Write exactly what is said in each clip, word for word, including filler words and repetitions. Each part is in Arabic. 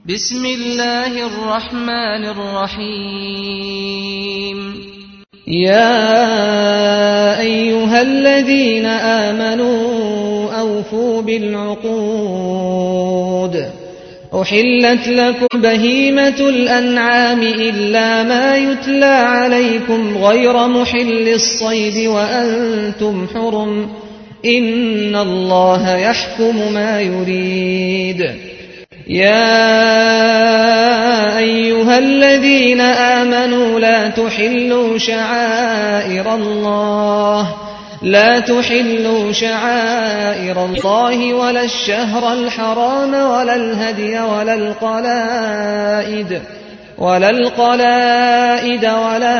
بسم الله الرحمن الرحيم يا أيها الذين آمنوا أوفوا بالعقود أحلت لكم بهيمة الأنعام إلا ما يتلى عليكم غير محل الصيد وأنتم حرم إن الله يحكم ما يريد يا أيها الذين آمنوا لا تحلوا شعائر الله لا تحلوا شعائر الله ولا الشهر الحرام ولا الهدي ولا القلائد ولا القلائد ولا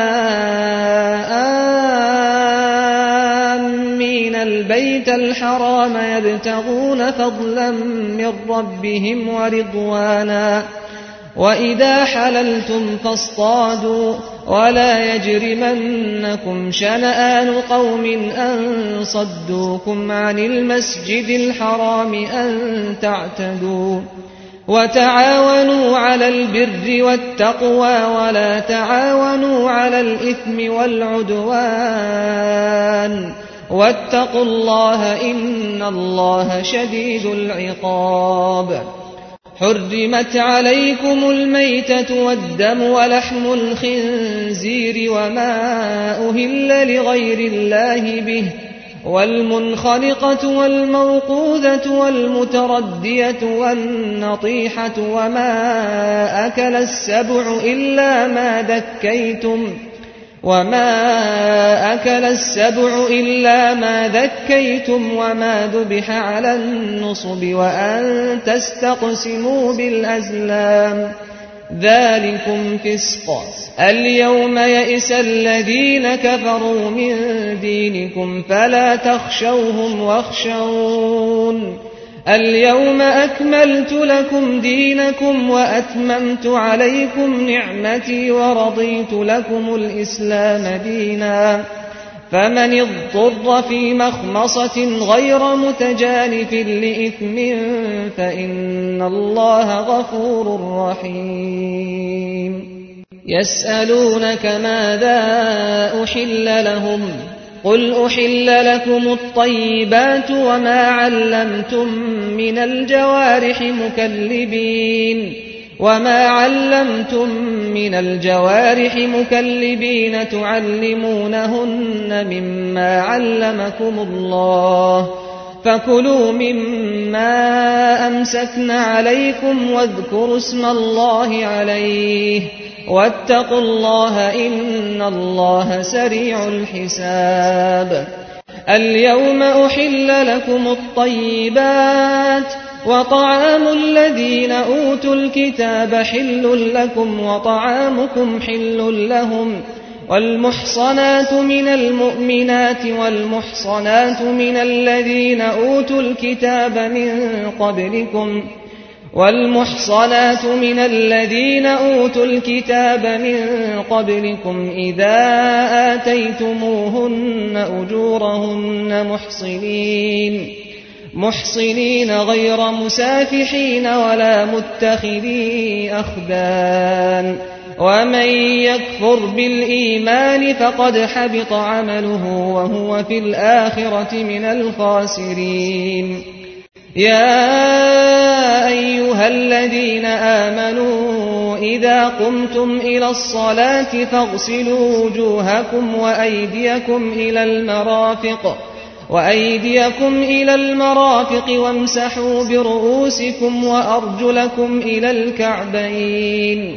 آمين البيت الحرام يبتغون فضلا من ربهم ورضوانا وإذا حللتم فاصطادوا ولا يجرمنكم شنآن قوم أن صدوكم عن المسجد الحرام أن تعتدوا وتعاونوا على البر والتقوى ولا تعاونوا على الإثم والعدوان واتقوا الله إن الله شديد العقاب حرمت عليكم الميتة والدم ولحم الخنزير وما أهل لغير الله به والمنخنقة والموقوذة والمتردية والنطيحة وما أكل السبع إلا ما ذكيتم وما أكل السبع إلا ما ذكيتم وما ذبح على النصب وأن تستقسموا بالأزلام ذلكم فسق اليوم يئس الذين كفروا من دينكم فلا تخشوهم واخشون اليوم أكملت لكم دينكم وأتممت عليكم نعمتي ورضيت لكم الإسلام دينا فمن اضطر في مخمصة غير متجانف لإثم فإن الله غفور رحيم يسألونك ماذا أحل لهم قل أحل لكم الطيبات وما علمتم من الجوارح مكلبين وما علمتم من الجوارح مكلبين تعلمونهن مما علمكم الله فكلوا مما أمسكن عليكم واذكروا اسم الله عليه واتقوا الله إن الله سريع الحساب اليوم أحل لكم الطيبات وطعام الذين أوتوا الكتاب حل لكم وطعامكم حل لهم والمحصنات من المؤمنات والمحصنات من الذين أوتوا الكتاب من قبلكم والمحصنات من الذين أوتوا الكتاب من قبلكم إذا آتيتموهن أجورهن محصنين محصنين غير مسافحين ولا متخذي أخدان ومن يكفر بالإيمان فقد حبط عمله وهو في الآخرة من الخاسرين يا أيها الذين آمنوا إذا قمتم إلى الصلاة فاغسلوا وجوهكم وأيديكم إلى المرافق وأيديكم إلى المرافق وامسحوا برؤوسكم وأرجلكم إلى الكعبين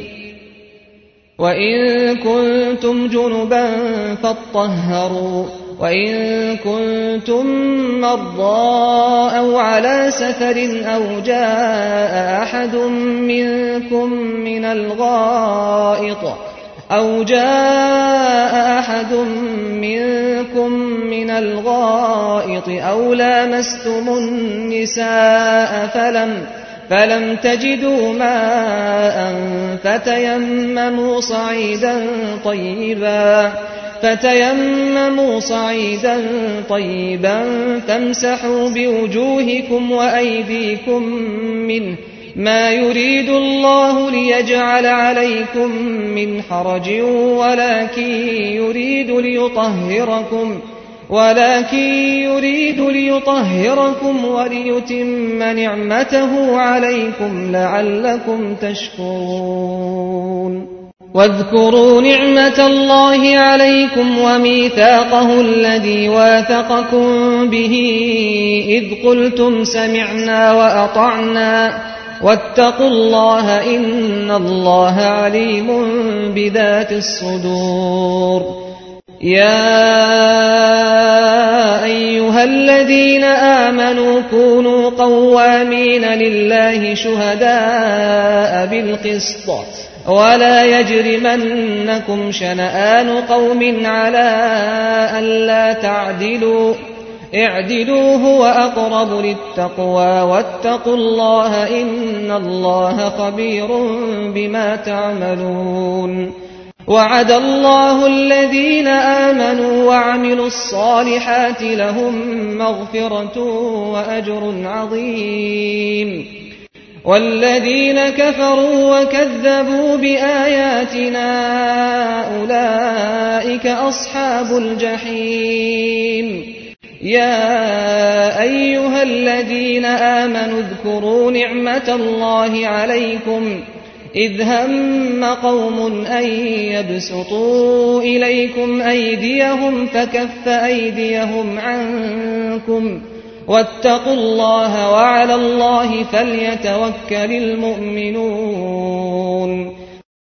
وإن كنتم جنبا فاطهروا وإن كنتم مرضى أو على سفر أو جاء أحد منكم من الغائط أو جاء أحد منكم من الغائط أو لامستم النساء فلم فلم تجدوا ماء فتيمموا صعيدا طيبا فتيمموا صعيدا طيبا فامسحوا بوجوهكم وأيديكم منه ما يريد الله ليجعل عليكم من حرج ولكن يريد ليطهركم ولكن يريد ليطهركم وليتم نعمته عليكم لعلكم تشكرون. واذكروا نعمة الله عليكم وميثاقه الذي واثقكم به إذ قلتم سمعنا وأطعنا واتقوا الله إن الله عليم بذات الصدور. يا أيها الذين آمنوا كونوا قوامين لله شهداء بالقسط ولا يجرمنكم شنآن قوم على ألا تعدلوا اعدلوا هو أقرب للتقوى واتقوا الله إن الله خبير بما تعملون. وعد الله الذين آمنوا وعملوا الصالحات لهم مغفرة وأجر عظيم. والذين كفروا وكذبوا بآياتنا أولئك أصحاب الجحيم. يا أيها الذين آمنوا اذكروا نعمة الله عليكم إذ هم قوم أن يبسطوا إليكم أيديهم فكف أيديهم عنكم واتقوا الله وعلى الله فليتوكل المؤمنون.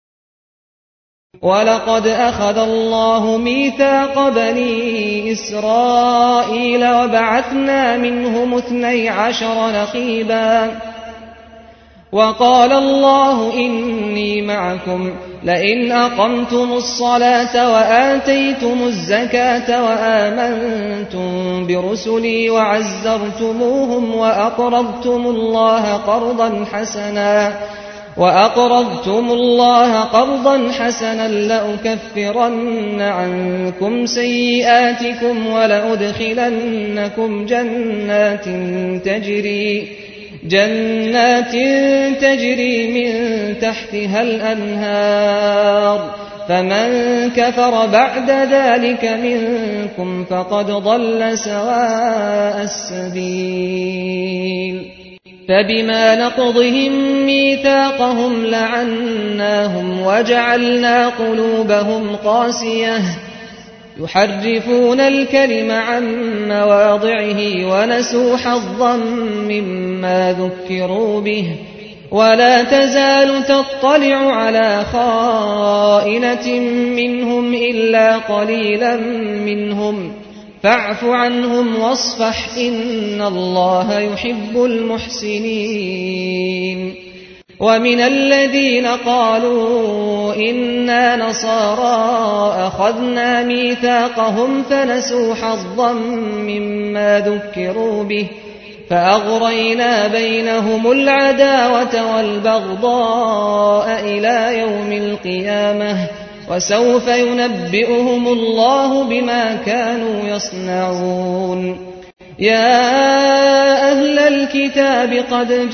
ولقد أخذ الله ميثاق بني إسرائيل وبعثنا منهم اثني عشر نقيبا وقال الله إني معكم لئن أقمتم الصلاة وآتيتم الزكاة وآمنتم برسلي وعزرتموهم وأقرضتم الله قرضا حسنا وأقرضتم الله قرضا حسنا لأكفرن عنكم سيئاتكم ولأدخلنكم جنات تجري جنات تجري من تحتها الأنهار فمن كفر بعد ذلك منكم فقد ضل سواء السبيل. فبما نقضهم ميثاقهم لعناهم وجعلنا قلوبهم قاسية يحرفون الكلم عن مواضعه ونسوا حظا مما ذكروا به ولا تزال تطلع على خائنة منهم إلا قليلا منهم فاعف عنهم واصفح إن الله يحب المحسنين. ومن الذين قالوا إنا نصارى أخذنا ميثاقهم فنسوا حظا مما ذكروا به فأغرينا بينهم العداوة والبغضاء إلى يوم القيامة وسوف ينبئهم الله بما كانوا يصنعون. يا أهل الكتاب قد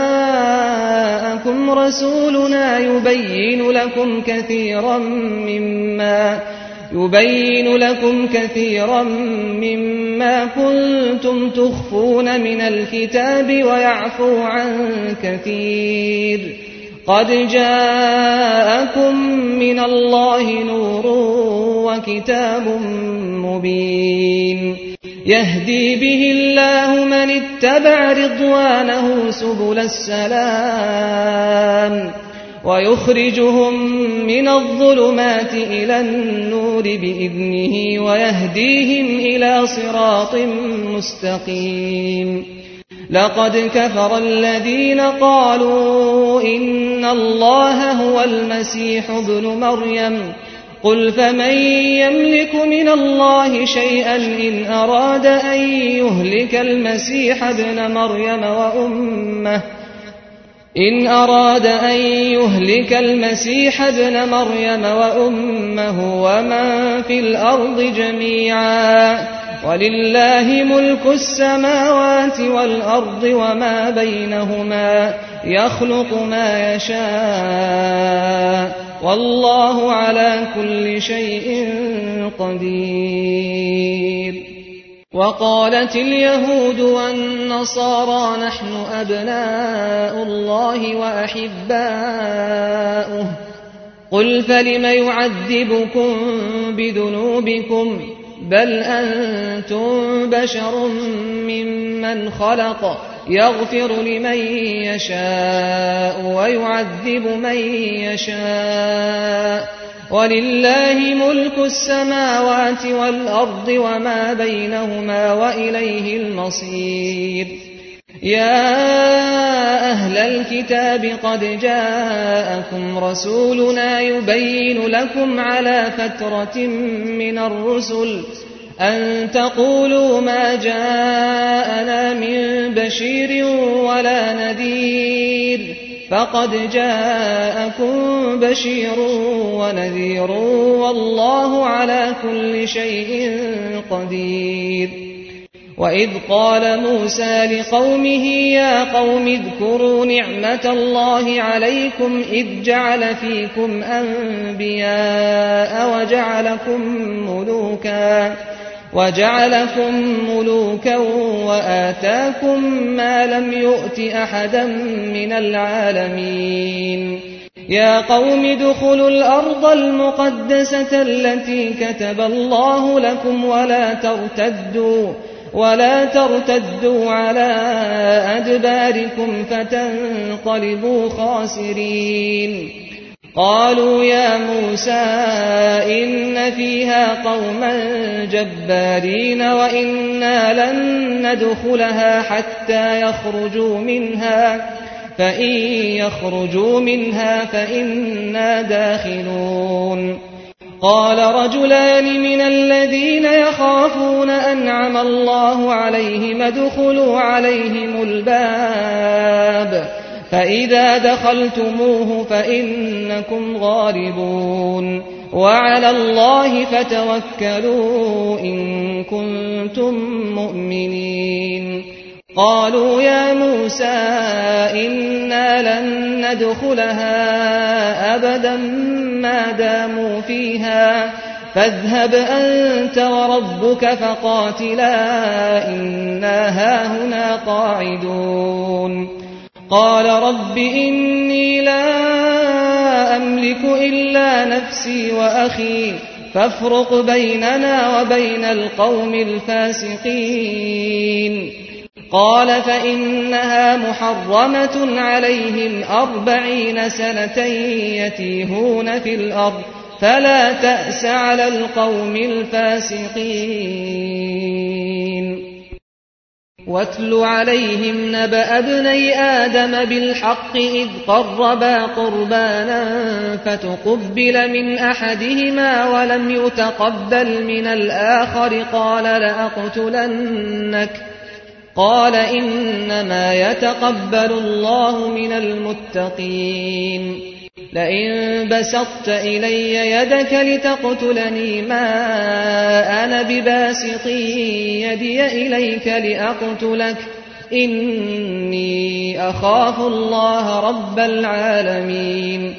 جاءكم رسولنا يبين لكم كثيرا مما يبين لكم كثيرا مما كنتم تخفون من الكتاب ويعفو عن كثير قد جاءكم من الله نور وكتاب مبين يهدي به الله من اتبع رضوانه سبل السلام ويخرجهم من الظلمات إلى النور بإذنه ويهديهم إلى صراط مستقيم. لقد كفر الذين قالوا إن الله هو المسيح ابن مريم قل فمن يملك من الله شيئا إن أراد أن يهلك المسيح ابن مريم وأمه إن أراد أن يهلك المسيح ابن مريم وأمه ومن في الأرض جميعا ولله ملك السماوات والأرض وما بينهما يخلق ما يشاء والله على كل شيء قدير. وقالت اليهود والنصارى نحن أبناء الله وأحباؤه قل فلم يعذبكم بذنوبكم بل أنتم بشر ممن خلق يغفر لمن يشاء ويعذب من يشاء ولله ملك السماوات والأرض وما بينهما وإليه المصير. يا أهل الكتاب قد جاءكم رسولنا يبين لكم على فترة من الرسل أن تقولوا ما جاءنا من بشير ولا نذير فقد جاءكم بشير ونذير والله على كل شيء قدير. وإذ قال موسى لقومه يا قوم اذكروا نعمة الله عليكم إذ جعل فيكم أنبياء وجعلكم ملوكا وجعلكم ملوكا وآتاكم ما لم يؤت أحدا من العالمين. يا قوم ادخلوا الأرض المقدسة التي كتب الله لكم ولا ترتدوا ولا ترتدوا على أدباركم فتنقلبوا خاسرين. قالوا يا موسى إن فيها قوما جبارين وإنا لن ندخلها حتى يخرجوا منها فإن يخرجوا منها فإنا داخلون. قال رجلان من الذين يخافون أنعم الله عليهم ادخلوا عليهم الباب فإذا دخلتموه فإنكم غالبون وعلى الله فتوكلوا إن كنتم مؤمنين. قالوا يا موسى إنا لن ندخلها أبدا ما داموا فيها فاذهب أنت وربك فقاتلا إنا هاهنا قاعدون. قال رب إني لا أملك إلا نفسي وأخي فافرق بيننا وبين القوم الفاسقين. قال فإنها محرمة عليهم أربعين سنة يتيهون في الأرض فلا تأس على القوم الفاسقين. واتل عليهم نبأ ابني آدم بالحق إذ قربا قربانا فتقبل من أحدهما ولم يتقبل من الآخر قال لأقتلنك قال إنما يتقبل الله من المتقين. لئن بسطت إلي يدك لتقتلني ما أنا بباسط يدي إليك لأقتلك إني أخاف الله رب العالمين.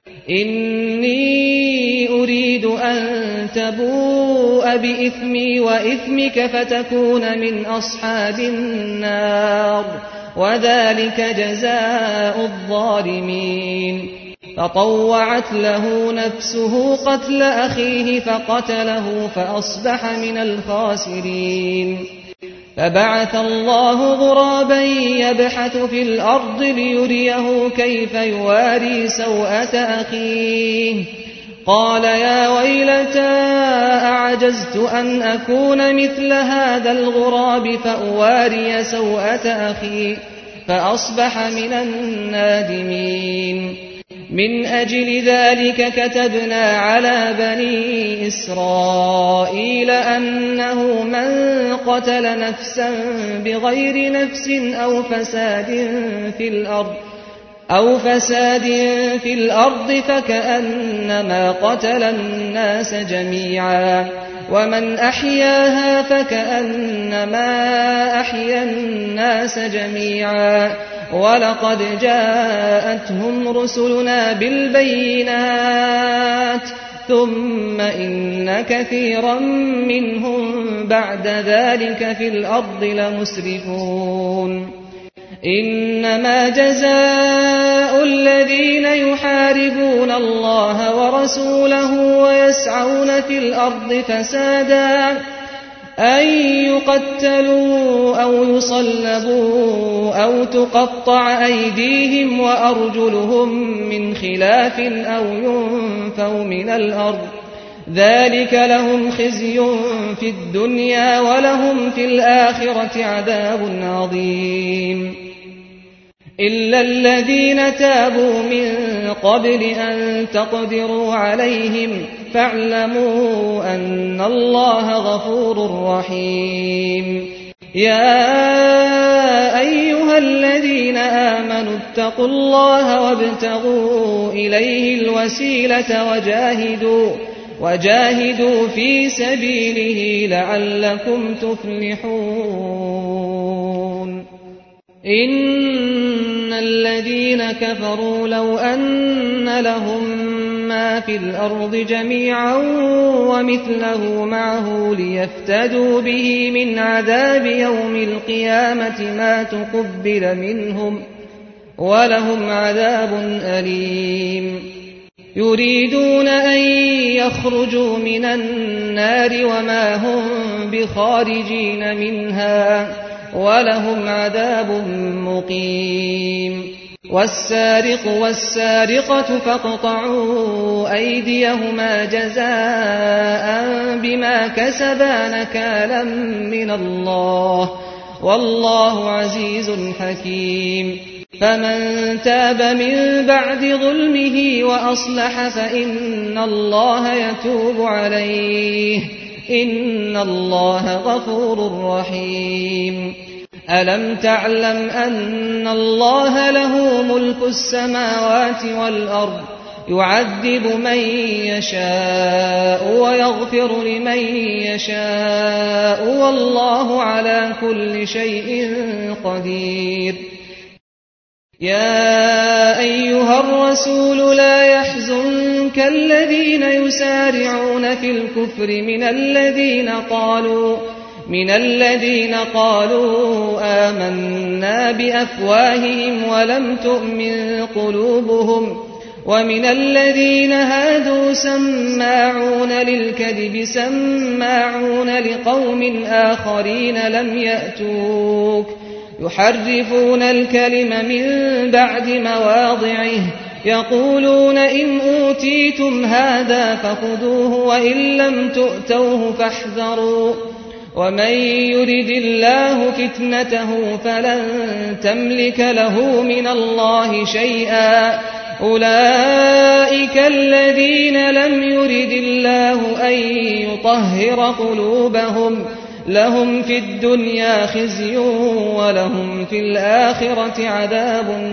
إني أريد أن تبوء بإثمي وإثمك فتكون من أصحاب النار وذلك جزاء الظالمين. فطوعت له نفسه قتل أخيه فقتله فأصبح من الخاسرين. فبعث الله غرابا يبحث في الأرض ليريه كيف يواري سوءة أخيه قال يا ويلتى أعجزت أن أكون مثل هذا الغراب فأواري سوءة أخي فأصبح من النادمين. من أجل ذلك كتبنا على بني إسرائيل أنه من قتل نفسا بغير نفس أو فساد في الأرض أو فساد في الأرض فكأنما قتل الناس جميعا ومن أحياها فكأنما أحيا الناس جميعا ولقد جاءتهم رسلنا بالبينات ثم إن كثيرا منهم بعد ذلك في الأرض لمسرفون إنما جزاء الذين يحاربون الله ورسوله ويسعون في الأرض فسادا أن يقتلوا أو يصلبوا أو تقطع أيديهم وأرجلهم من خلاف أو ينفوا من الأرض ذلك لهم خزي في الدنيا ولهم في الآخرة عذاب عظيم إلا الذين تابوا من قبل أن تقدروا عليهم فاعلموا أن الله غفور رحيم يا أيها الذين آمنوا اتقوا الله وابتغوا إليه الوسيلة وجاهدوا وجاهدوا في سبيله لعلكم تفلحون إن الذين كفروا لو أن لهم ما في الأرض جميعا ومثله معه ليفتدوا به من عذاب يوم القيامة ما تقبل منهم ولهم عذاب أليم يريدون أن يخرجوا من النار وما هم بخارجين منها ولهم عذاب مقيم والسارق والسارقة فاقطعوا أيديهما جزاء بما كسبا نكالا من الله والله عزيز حكيم فمن تاب من بعد ظلمه وأصلح فإن الله يتوب عليه إن الله غفور رحيم ألم تعلم أن الله له ملك السماوات والأرض يعذب من يشاء ويغفر لمن يشاء والله على كل شيء قدير يا أيها الرسول لا يحزنك الذين يسارعون في الكفر من الذين قالوا من الذين قالوا آمنا بأفواههم ولم تؤمن قلوبهم ومن الذين هادوا سماعون للكذب سماعون لقوم آخرين لم يأتوك يحرفون الكلم من بعد مواضعه يقولون إن أوتيتم هذا فخذوه وإن لم تؤتوه فاحذروا ومن يرد الله فتنته فلن تملك له من الله شيئا أولئك الذين لم يرد الله أن يطهر قلوبهم لهم في الدنيا خزي ولهم في الآخرة عذاب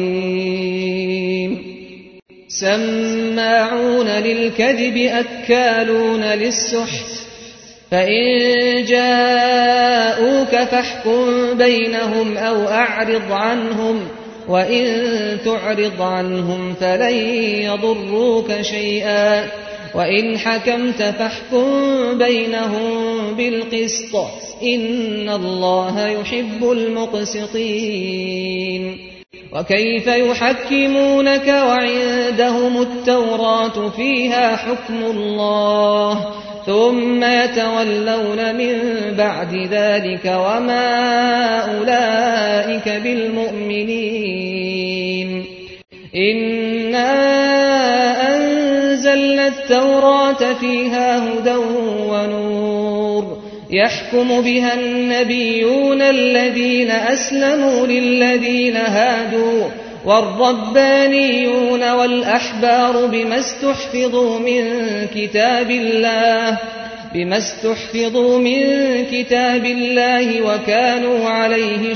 عظيم سماعون للكذب أكالون للسحت فإن جاءوك فاحكم بينهم أو أعرض عنهم وإن تعرض عنهم فلن يضروك شيئا وإن حكمت فاحكم بينهم بالقسط إن الله يحب المقسطين وكيف يحكمونك وعندهم التوراة فيها حكم الله ثم يتولون من بعد ذلك وما أولئك بالمؤمنين إنا أنزلنا التوراة فيها هدى ونور يحكم بها النبيون الذين أسلموا للذين هادوا والربانيون والأحبار بما استحفظوا من كتاب الله بما استحفظوا من كتاب الله وكانوا عليه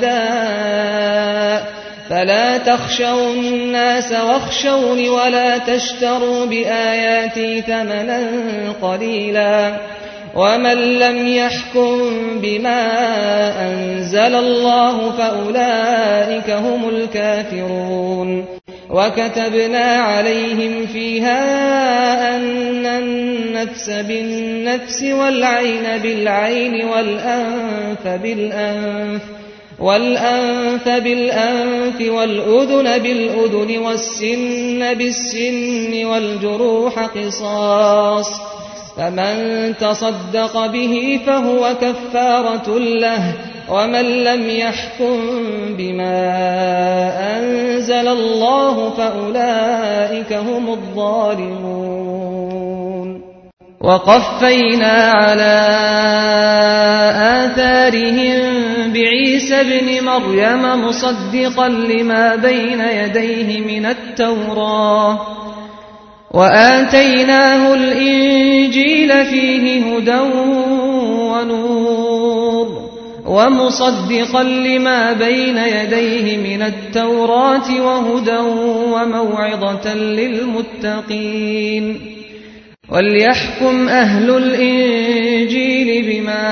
شهداء فلا تخشوا الناس واخشوني ولا تشتروا بآياتي ثمنا قليلا ومن لم يحكم بما أنزل الله فأولئك هم الكافرون وكتبنا عليهم فيها أن النفس بالنفس والعين بالعين والأنف بالأنف والأنف بالأنف والأذن بالأذن والسن بالسن والجروح قصاص فمن تصدق به فهو كفارة له ومن لم يحكم بما أنزل الله فأولئك هم الظالمون وقفينا على آثارهم بعيسى ابن مريم مصدقا لما بين يديه من التوراة وآتيناه الإنجيل فيه هدى ونور ومصدقا لما بين يديه من التوراة وهدى وموعظة للمتقين وليحكم أهل الإنجيل بما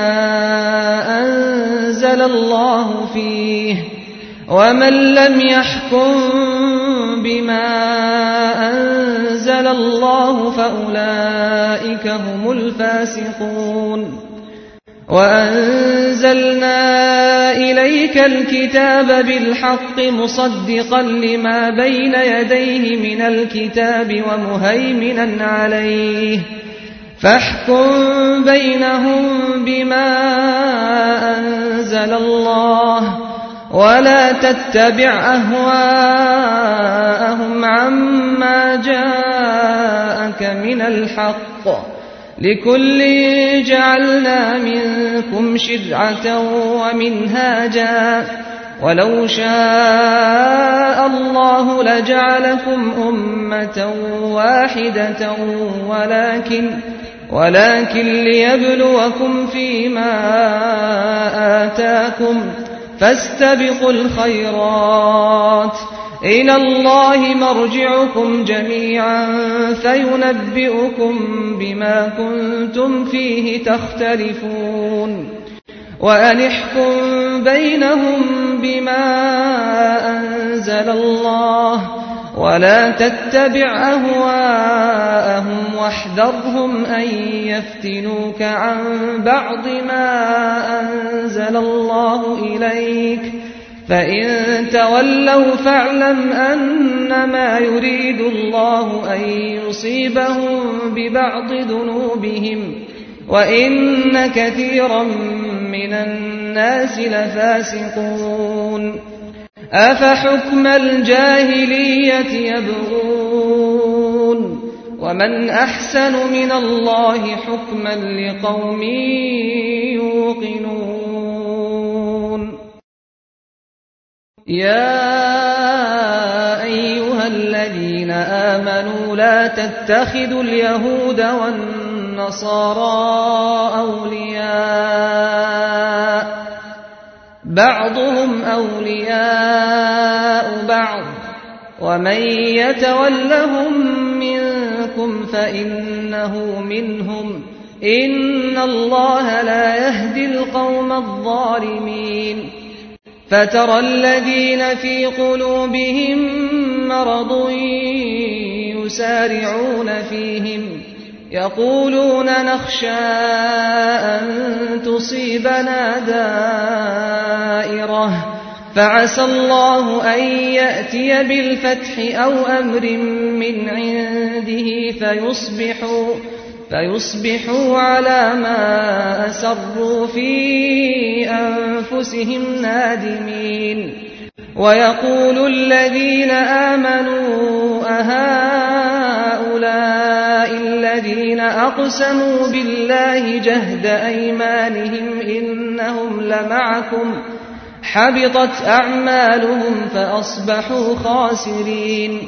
أنزل الله فيه ومن لم يحكم بما أنزل الله فأولئك هم الفاسقون وأنزلنا إليك الكتاب بالحق مصدقا لما بين يديه من الكتاب ومهيمنا عليه فاحكم بينهم بما أنزل الله ولا تتبع أهواءهم عما جاءك من الحق لكل جعلنا منكم شرعة ومنهاجا ولو شاء الله لجعلكم أمة واحدة ولكن ولكن ليبلوكم فيما آتاكم فاستبقوا الخيرات إلى الله مرجعكم جميعا فينبئكم بما كنتم فيه تختلفون وأن احكم بينهم بما أنزل الله ولا تتبع أهواءهم واحذرهم أن يفتنوك عن بعض ما أنزل الله إليك فإن تولوا فاعلم أنما يريد الله أن يصيبهم ببعض ذنوبهم وإن كثيرا من الناس لفاسقون أفحكم الجاهلية يبغون ومن أحسن من الله حكما لقوم يوقنون يا أيها الذين آمنوا لا تتخذوا اليهود والنصارى أولياء بعضهم أولياء بعض ومن يتولهم منكم فإنه منهم إن الله لا يهدي القوم الظالمين فترى الذين في قلوبهم مرض يسارعون فيهم يقولون نخشى أن تصيبنا دائرة فعسى الله أن يأتي بالفتح أو أمر من عنده فيصبحوا فيصبحوا على ما أسروا في أنفسهم نادمين ويقول الذين آمنوا أهؤلاء الذين أقسموا بالله جهد أيمانهم إنهم لمعكم حبطت أعمالهم فأصبحوا خاسرين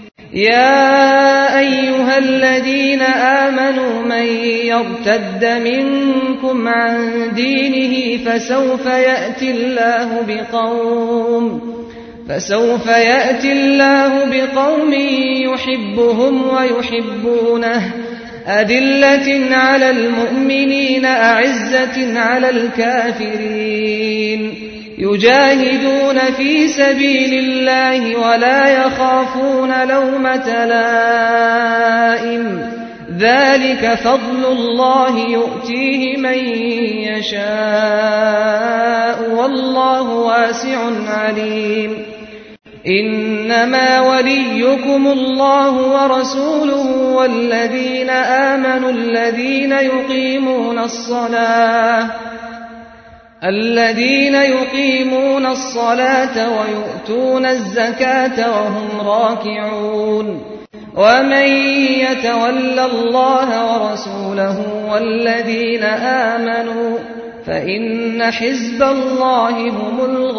يا أيها الذين آمنوا من يرتد منكم عن دينه فسوف يأتي الله بقوم فسوف يأتي الله بقوم يحبهم ويحبونه أذلة على المؤمنين أعزة على الكافرين يجاهدون في سبيل الله ولا يخافون لومة لائم ذلك فضل الله يؤتيه من يشاء والله واسع عليم إنما وليكم الله ورسوله والذين آمنوا الذين يقيمون الصلاة الذين يقيمون الصلاة ويؤتون الزكاة وهم راكعون ومن يتول الله ورسوله والذين آمنوا فإن حزب الله هم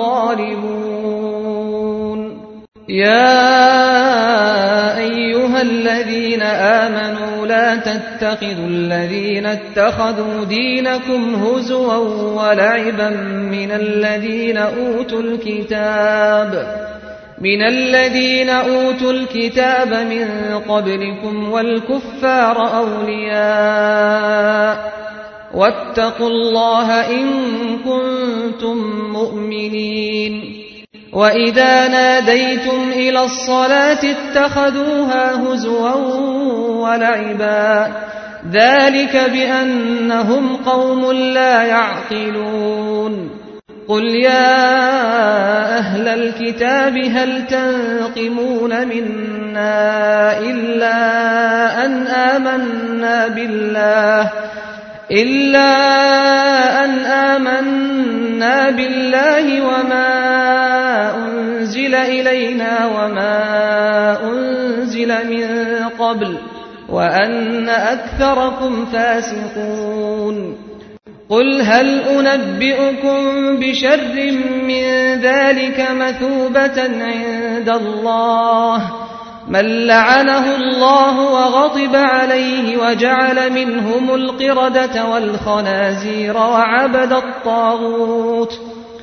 الغالبون يا أيها الذين آمنوا لا تتخذوا الذين اتخذوا دينكم هزوا ولعبا من الذين أوتوا الكتاب من الذين أوتوا الكتاب من قبلكم والكفار أولياء واتقوا الله إن كنتم مؤمنين وإذا ناديتم إلى الصلاة اتخذوها هزوا ولعبا ذلك بأنهم قوم لا يعقلون قل يا أهل الكتاب هل تنقمون منا إلا أن آمنا بالله إلا أن آمنا بالله وما أنزل إلينا وما أنزل من قبل وأن أكثركم فاسقون قل هل أنبئكم بشر من ذلك مثوبة عند الله من لعنه الله وغضب عليه وجعل منهم القردة والخنازير وعبد الطاغوت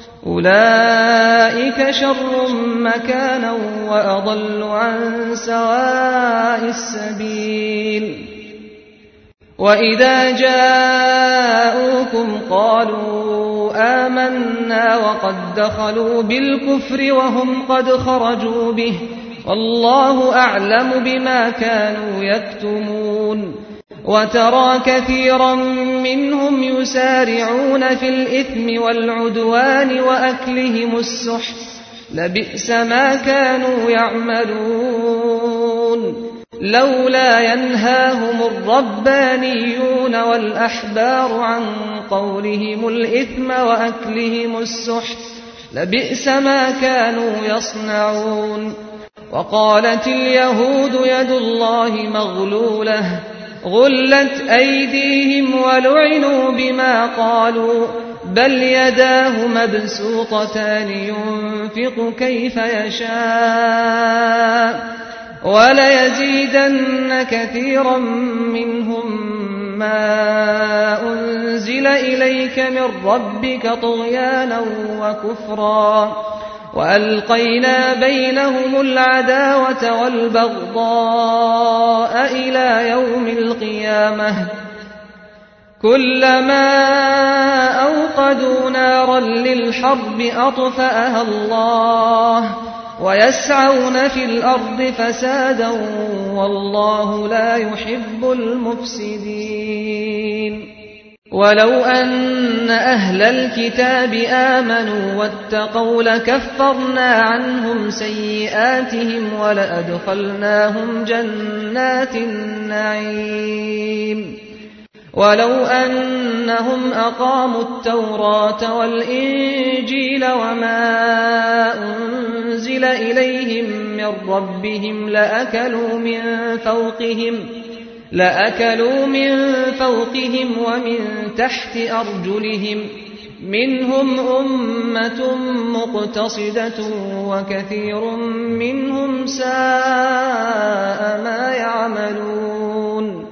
أولئك شر مكانا وأضل عن سواء السبيل وإذا جاءوكم قالوا آمنا وقد دخلوا بالكفر وهم قد خرجوا به والله أعلم بما كانوا يكتمون وترى كثيرا منهم يسارعون في الإثم والعدوان وأكلهم السحت لبئس ما كانوا يعملون لولا ينهاهم الربانيون والأحبار عن قولهم الإثم وأكلهم السحت لبئس ما كانوا يصنعون وقالت اليهود يد الله مغلولة غلت أيديهم ولعنوا بما قالوا بل يداه مبسوطتان ينفق كيف يشاء وليزيدن كثيرا منهم ما أنزل إليك من ربك طغيانا وكفرا وألقينا بينهم العداوة والبغضاء إلى يوم القيامة كلما أوقدوا نارا للحرب أطفأها الله ويسعون في الأرض فسادا والله لا يحب المفسدين ولو أن أهل الكتاب آمنوا واتقوا لكفرنا عنهم سيئاتهم ولأدخلناهم جنات النعيم ولو أنهم أقاموا التوراة والإنجيل وما أنزل إليهم من ربهم لأكلوا من فوقهم لأكلوا من فوقهم ومن تحت أرجلهم منهم أمة مقتصدة وكثير منهم ساء ما يعملون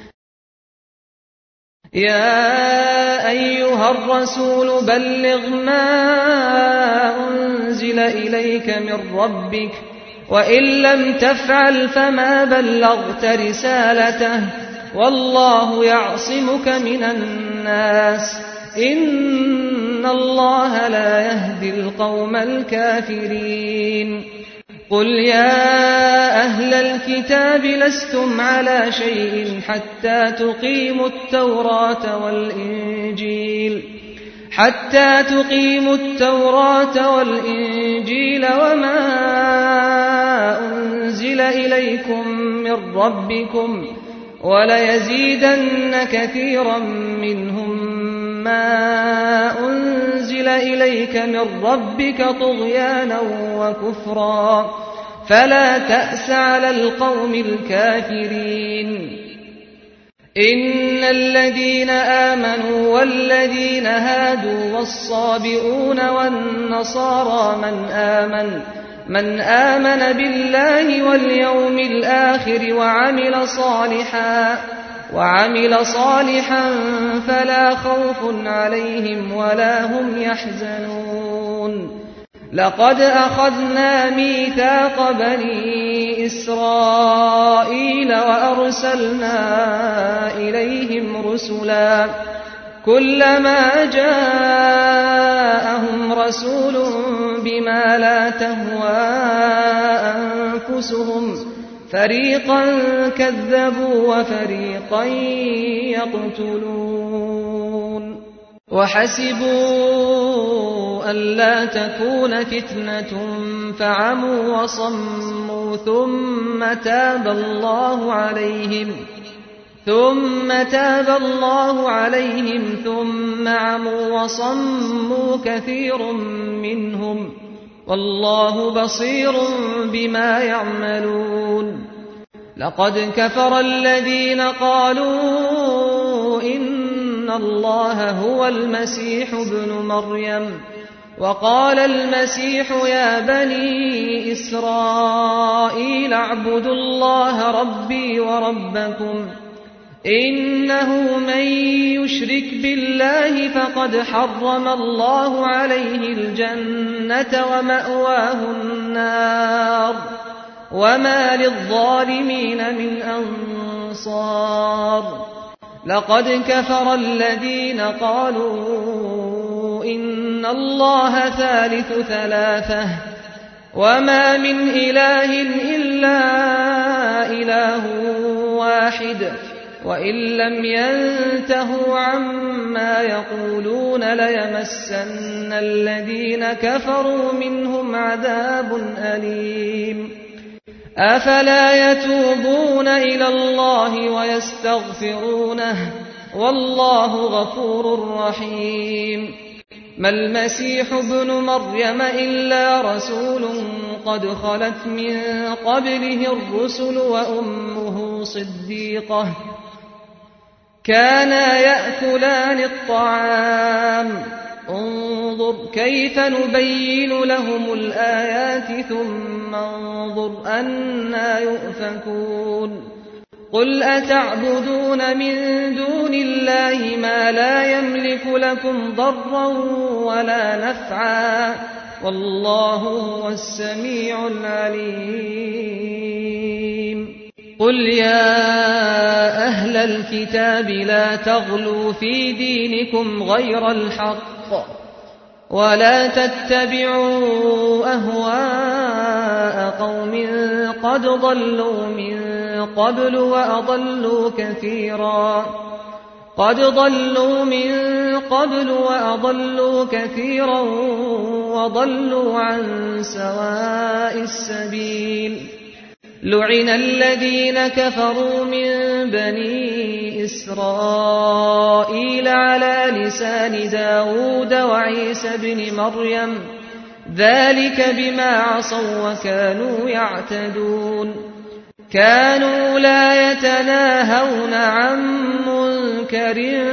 يا أيها الرسول بلغ ما أنزل إليك من ربك وإن لم تفعل فما بلغت رسالته والله يعصمك من الناس إن الله لا يهدي القوم الكافرين قل يا أهل الكتاب لستم على شيء حتى تقيموا التوراة والإنجيل حتى تقيموا التوراة والإنجيل وما أنزل إليكم من ربكم وليزيدن كثيرا منهم ما أنزل إليك من ربك طغيانا وكفرا فلا تأس على القوم الكافرين إن الذين آمنوا والذين هادوا والصابئون والنصارى من آمن من آمن بالله واليوم الآخر وعمل صالحا وعمل صالحا فلا خوف عليهم ولا هم يحزنون لقد أخذنا ميثاق بني إسرائيل وأرسلنا إليهم رسلا كلما جاءهم رسول بما لا تهوى أنفسهم فريقا كذبوا وفريقا يقتلون وحسبوا ألا تكون فتنة فعموا وصموا ثم تاب الله عليهم ثم تاب الله عليهم ثم عموا وصموا كثير منهم والله بصير بما يعملون لقد كفر الذين قالوا إن الله هو المسيح ابن مريم وقال المسيح يا بني إسرائيل اعبدوا الله ربي وربكم إنه من يشرك بالله فقد حرم الله عليه الجنة ومأواه النار وما للظالمين من أنصار لقد كفر الذين قالوا إن الله ثالث ثلاثة وما من إله إلا إله واحد وإن لم ينتهوا عما يقولون ليمسن الذين كفروا منهم عذاب أليم أفلا يتوبون إلى الله ويستغفرونه والله غفور رحيم ما المسيح ابن مريم إلا رسول قد خلت من قبله الرسل وأمه صديقة كانا يأكلان الطعام انظر كيف نبين لهم الآيات ثم انظر أنا يؤفكون قل أتعبدون من دون الله ما لا يملك لكم ضرا ولا نفعا والله هو السميع العليم قل يا أهل الكتاب لا تغلوا في دينكم غير الحق ولا تتبعوا أهواء قوم قد ضلوا من قبل وأضلوا كثيرا قد ضلوا من قبل وأضلوا كثيرا وضلوا عن سواء السبيل لعن الذين كفروا من بني إسرائيل على لسان داود وعيسى بن مريم ذلك بما عصوا وكانوا يعتدون كانوا لا يتناهون عن منكر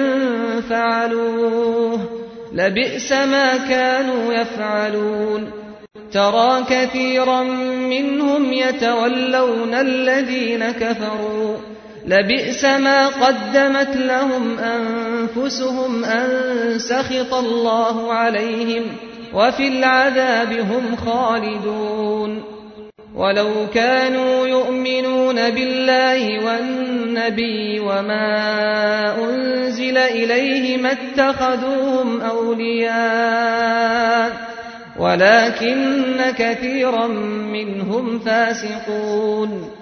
فعلوه لبئس ما كانوا يفعلون ترى كثيرا منهم يتولون الذين كفروا لبئس ما قدمت لهم أنفسهم أن سخط الله عليهم وفي العذاب هم خالدون ولو كانوا يؤمنون بالله والنبي النبي وما أنزل إليه ما اتخذوهم أولياء ولكن كثيرا منهم فاسقون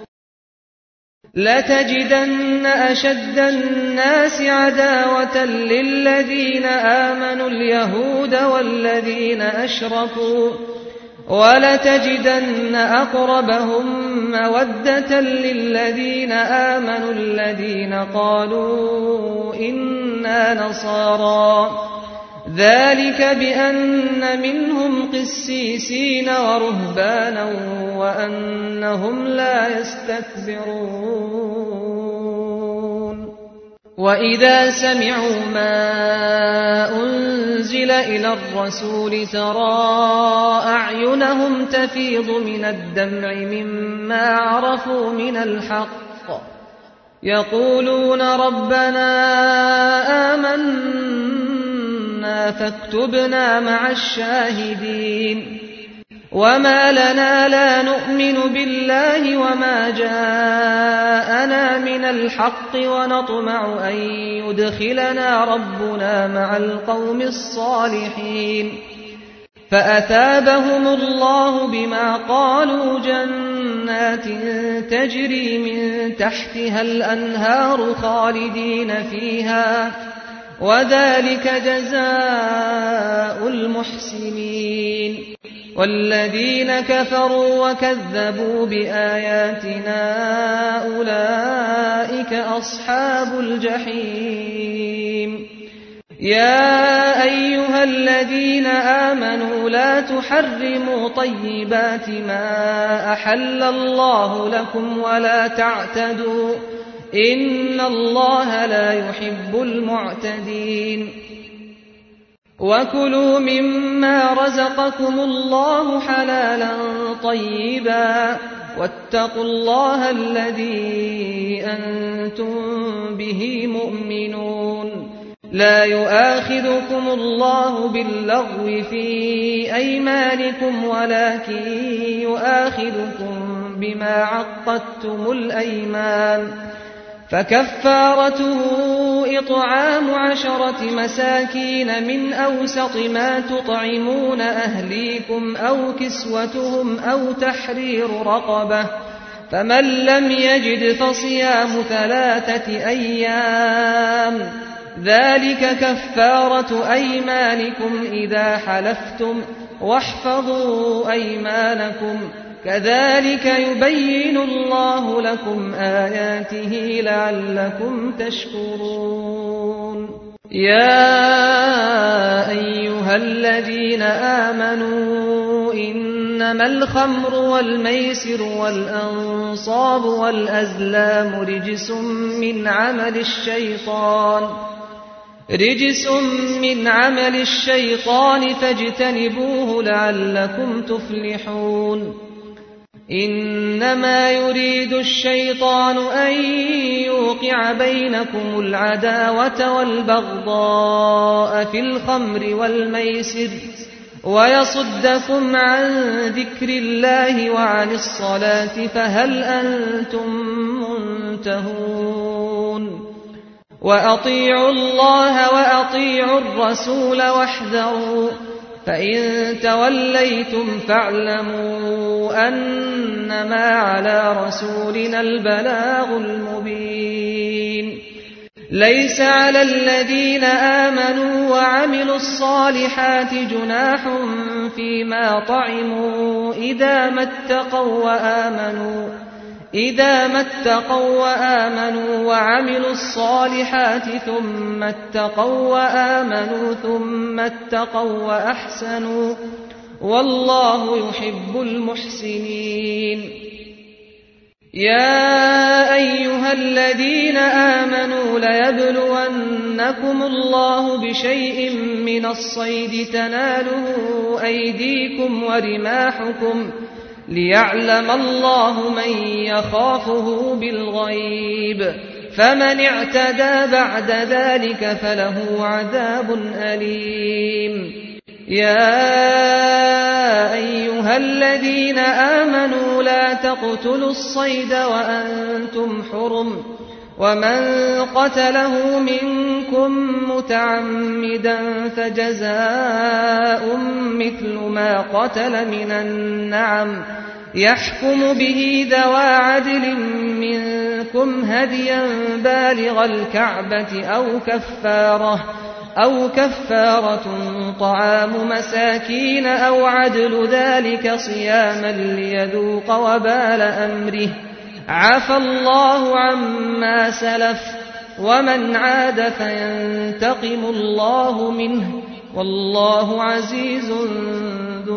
لتجدن أشد الناس عداوة للذين آمنوا اليهود والذين أشركوا ولتجدن أقربهم مودة للذين آمنوا الذين قالوا إنا نصارى ذلك بأن منهم قسيسين ورهبانا وأنهم لا يستكبرون وإذا سمعوا ما أنزل إلى الرسول ترى أعينهم تفيض من الدمع مما عرفوا من الحق يقولون ربنا آمنا فاكتبنا مع الشاهدين وما لنا لا نؤمن بالله وما جاءنا من الحق ونطمع أن يدخلنا ربنا مع القوم الصالحين فأثابهم الله بما قالوا جنات تجري من تحتها الأنهار خالدين فيها وذلك جزاء المحسنين والذين كفروا وكذبوا بآياتنا أولئك أصحاب الجحيم يا أيها الذين آمنوا لا تحرموا طيبات ما أحل الله لكم ولا تعتدوا إن الله لا يحب المعتدين وكلوا مما رزقكم الله حلالا طيبا واتقوا الله الذي أنتم به مؤمنون لا يؤاخذكم الله باللغو في أيمانكم ولكن يؤاخذكم بما عقدتم الأيمان فكفارته إطعام عشرة مساكين من أوسط ما تطعمون أهليكم أو كسوتهم أو تحرير رقبة فمن لم يجد فصيام ثلاثة أيام ذلك كفارة أيمانكم إذا حلفتم واحفظوا أيمانكم كذلك يبين الله لكم آياته لعلكم تشكرون يا أيها الذين آمنوا إنما الخمر والميسر والأنصاب والأزلام رجس من عمل الشيطان رجس من عمل الشيطان فاجتنبوه لعلكم تفلحون إنما يريد الشيطان أن يوقع بينكم العداوة والبغضاء في الخمر والميسر ويصدكم عن ذكر الله وعن الصلاة فهل أنتم منتهون وأطيعوا الله وأطيعوا الرسول واحذروا فإن توليتم فاعلموا أنما على رسولنا البلاغ المبين ليس على الذين آمنوا وعملوا الصالحات جناح فيما طعموا إذا ما اتقوا وآمنوا إذا ما اتقوا وآمنوا وعملوا الصالحات ثم اتقوا وآمنوا ثم اتقوا وأحسنوا والله يحب المحسنين يا أيها الذين آمنوا ليبلونكم الله بشيء من الصيد تناله أيديكم ورماحكم ليعلم الله من يخافه بالغيب فمن اعتدى بعد ذلك فله عذاب أليم يا أيها الذين آمنوا لا تقتلوا الصيد وأنتم حرم ومن قتله منكم متعمدا فجزاء مثل ما قتل من النعم يحكم به ذوى عدل منكم هديا بالغ الكعبة أو كفارة أو كفارة طعام مساكين أو عدل ذلك صياما ليذوق وبال أمره عفى الله عما سلف ومن عاد فينتقم الله منه والله عزيز ذو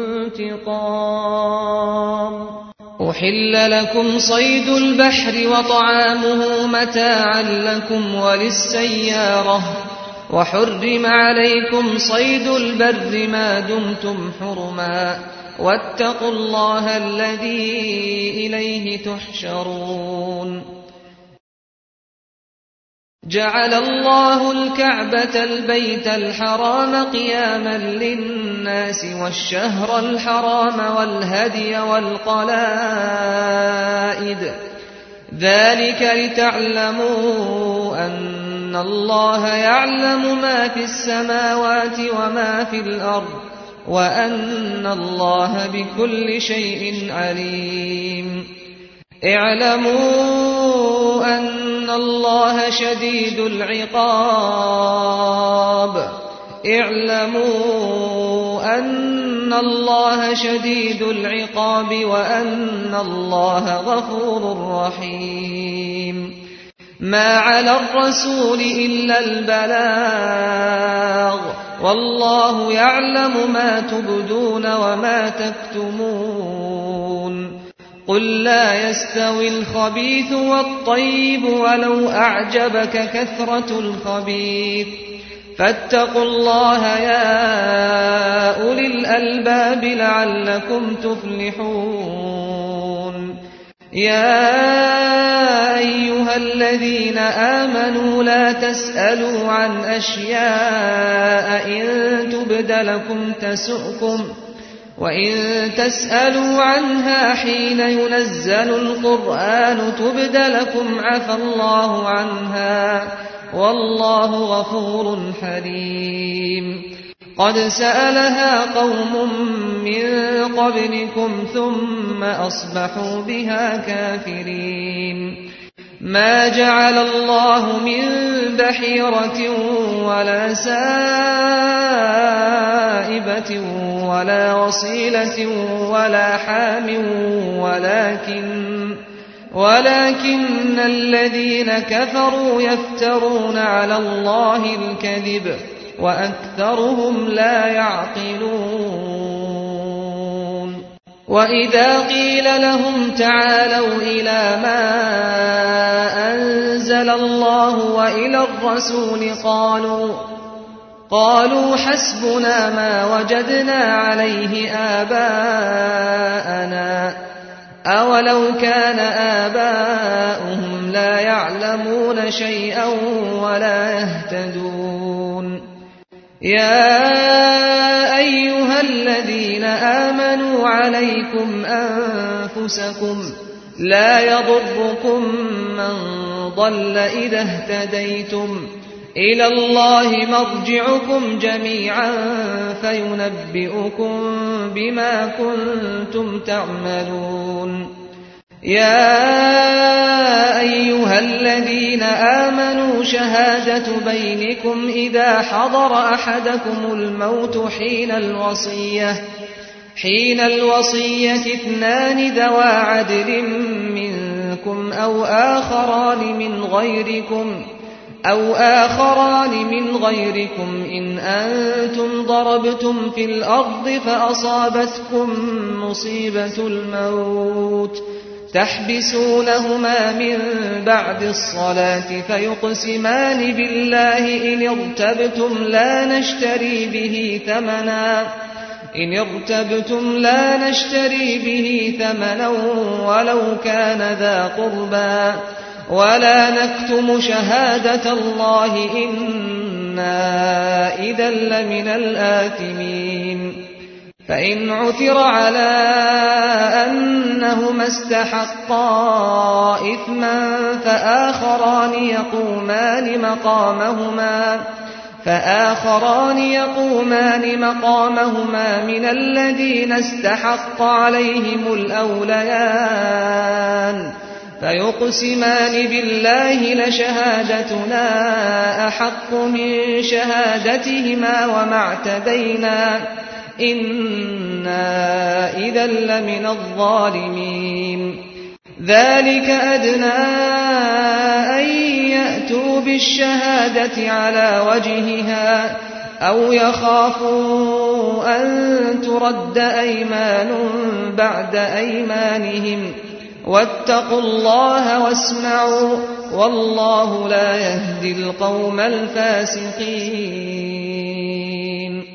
انتقام. أحل لكم صيد البحر وطعامه متاعا لكم وللسيارة وحرم عليكم صيد البر ما دمتم حرما واتقوا الله الذي إليه تحشرون. جعل الله الكعبة البيت الحرام قياما للناس والشهر الحرام والهدي والقلائد ذلك لتعلموا أن الله يعلم ما في السماوات وما في الأرض وأن الله بكل شيء عليم. اعلموا أن الله شديد العقاب اعلموا أن الله شديد العقاب وأن الله غفور رحيم. ما على الرسول إلا البلاغ والله يعلم ما تبدون وما تكتمون. قل لا يستوي الخبيث والطيب ولو أعجبك كثرة الخبيث فاتقوا الله يا أولي الألباب لعلكم تفلحون. يا أيها الذين آمنوا لا تسألوا عن أشياء إن تبد لكم تسؤكم وإن تسألوا عنها حين ينزل القرآن تبد لكم عفى الله عنها والله غفور حليم. قد سألها قوم من قبلكم ثم أصبحوا بها كافرين. ما جعل الله من بحيرة ولا سائبة ولا وصيلة ولا حام ولكن ولكن الذين كفروا يفترون على الله الكذب وأكثرهم لا يعقلون. وإذا قيل لهم تعالوا إلى ما أنزل الله وإلى الرسول قالوا قالوا حسبنا ما وجدنا عليه آباءنا أولو كان آباؤهم لا يعلمون شيئا ولا يهتدون. يا أيها الذين آمنوا عليكم أنفسكم لا يضركم من ضل إذا اهتديتم إلى الله مرجعكم جميعا فينبئكم بما كنتم تعملون. يا أيها الذين آمنوا شهادة بينكم إذا حضر أحدكم الموت حين الوصية حين الوصية اثنان ذوى عدل منكم أو آخران من غيركم أو آخران من غيركم إن أنتم ضربتم في الأرض فأصابتكم مصيبة الموت تحبسونهما من بعد الصلاة فيقسمان بالله إن ارتبتم لا نشتري به ثمنا إن ارتبتم لا نشتري به ثمنا ولو كان ذا قربى ولا نكتم شهادة الله إنا إذا لمن الآثمين. فإن عثر على أنهما استحقا إثما فآخران يقومان مقامهما فآخران يقومان مقامهما من الذين استحق عليهم الأوليان فيقسمان بالله لشهادتنا أحق من شهادتهما وما اعتدينا إنا إذا لمن الظالمين ذلك أدنى أن يأتوا بالشهادة على وجهها أو يخافوا أن ترد أيمان بعد أيمانهم واتقوا الله واسمعوا والله لا يهدي القوم الفاسقين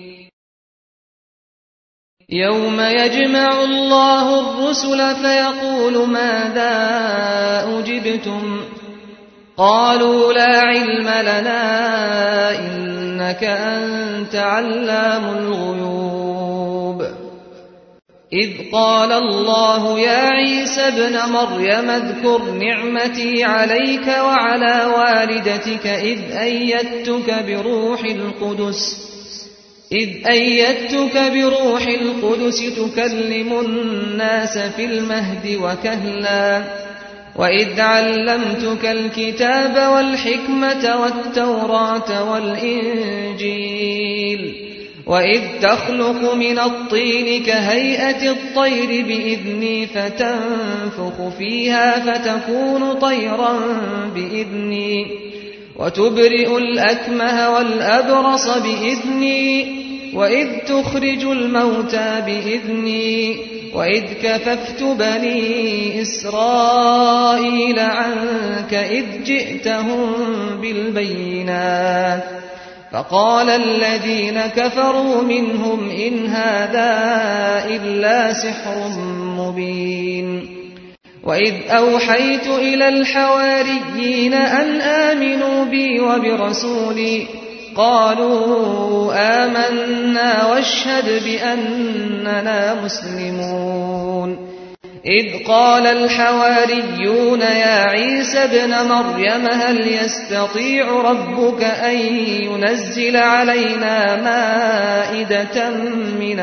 يوم يجمع الله الرسل فيقول ماذا أجبتم قالوا لا علم لنا إنك أنت علام الغيوب إذ قال الله يا عيسى ابن مريم اذكر نعمتي عليك وعلى والدتك إذ أيدتك بروح القدس إذ أيدتك بروح القدس تكلم الناس في المهد وكهلا وإذ علمتك الكتاب والحكمة والتوراة والإنجيل وإذ تخلق من الطين كهيئة الطير بإذني فتنفخ فيها فتكون طيرا بإذني وتبرئ الأكمه والأبرص بإذني وإذ تخرج الموتى بإذني وإذ كففت بني إسرائيل عنك إذ جئتهم بالبينات فقال الذين كفروا منهم إن هذا إلا سحر مبين وإذ أوحيت إلى الحواريين أن آمنوا بي وبرسولي قالوا آمنا واشهد بأننا مسلمون إذ قال الحواريون يا عيسى ابن مريم هل يستطيع ربك أن ينزل علينا مائدة من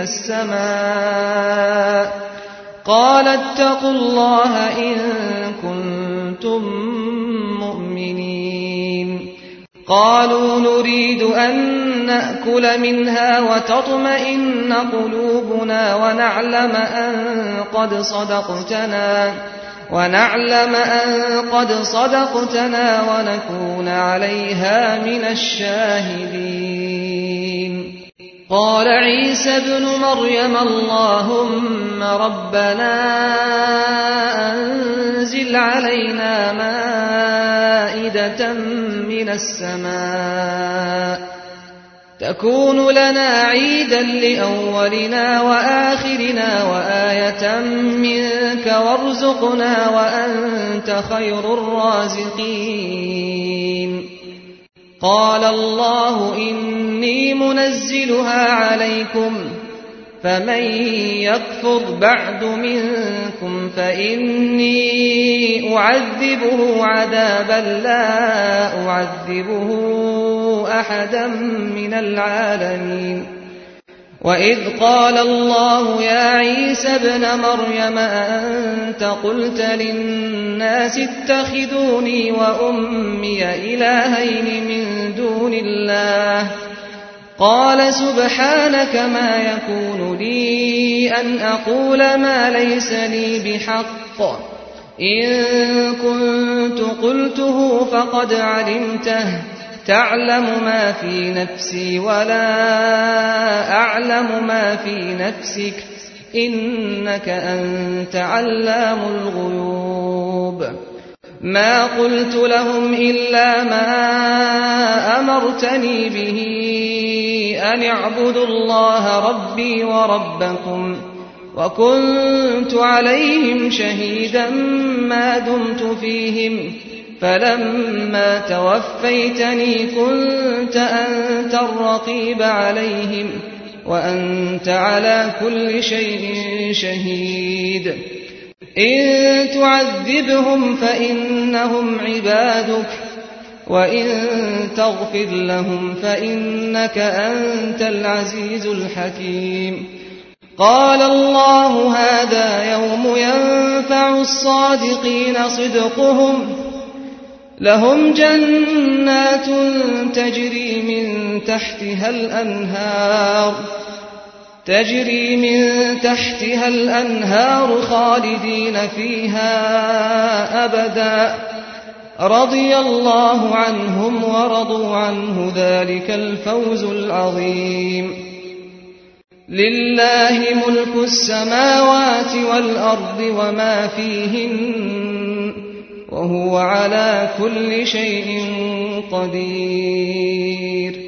السماء قال اتقوا الله إن كنتم مؤمنين قالوا نريد أن نأكل منها وتطمئن قلوبنا ونعلم أن قد صدقتنا ونعلم أن قد صدقتنا ونكون عليها من الشاهدين قال عيسى ابن مريم اللهم ربنا أنزل علينا مائدة من السماء تكون لنا عيدا لأولنا وآخرنا وآية منك وارزقنا وأنت خير الرازقين قال الله إني منزلها عليكم فمن يكفر بعد منكم فإني أعذبه عذابا لا أعذبه أحدا من العالمين وإذ قال الله يا عيسى ابن مريم أأنت قلت للناس اتخذوني وأمي إلهين من دون الله قال سبحانك ما يكون لي أن أقول ما ليس لي بحق إن كنت قلته فقد علمته تعلم ما في نفسي ولا أعلم ما في نفسك إنك أنت علام الغيوب ما قلت لهم إلا ما أمرتني به أن اعبدوا الله ربي وربكم وكنت عليهم شهيدا ما دمت فيهم فلما توفيتني كنت أنت الرقيب عليهم وأنت على كل شيء شهيد إن تعذبهم فإنهم عبادك وإن تغفر لهم فإنك أنت العزيز الحكيم قال الله هذا يوم ينفع الصادقين صدقهم لهم جنات تجري من تحتها الأنهار تجري من تحتها الأنهار خالدين فيها أبدا رضي الله عنهم ورضوا عنه ذلك الفوز العظيم لله ملك السماوات والأرض وما فيهن وهو على كل شيء قدير